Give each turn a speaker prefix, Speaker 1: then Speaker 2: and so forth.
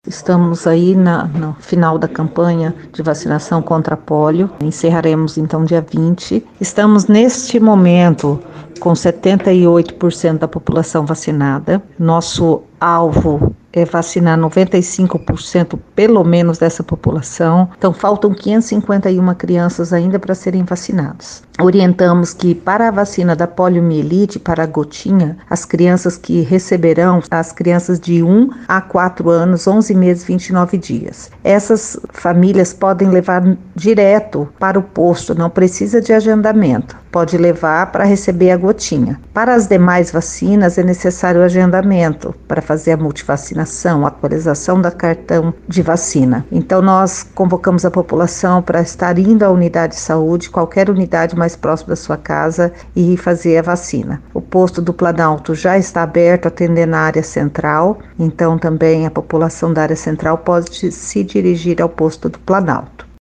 Speaker 1: Estamos aí no final da campanha de vacinação contra a polio. Encerraremos então dia 20. Estamos neste momento com 78% da população vacinada. Nosso alvo é vacinar 95% pelo menos dessa população. Então faltam 551 crianças ainda para serem vacinadas. Orientamos que para a vacina da poliomielite, para a gotinha, as crianças que receberão, as crianças de 1 a 4 anos, 11 meses, 29 dias. Essas famílias podem levar direto para o posto, não precisa de agendamento. Pode levar para receber a gotinha. Para as demais vacinas é necessário agendamento para fazer a multivacinação, a atualização do cartão de vacina. Então nós convocamos a população para estar indo à unidade de saúde, qualquer unidade mais próxima da sua casa, e fazer a vacina. O posto do Planalto já está aberto, atendendo a área central, então também a população da área central pode se dirigir ao posto do Planalto.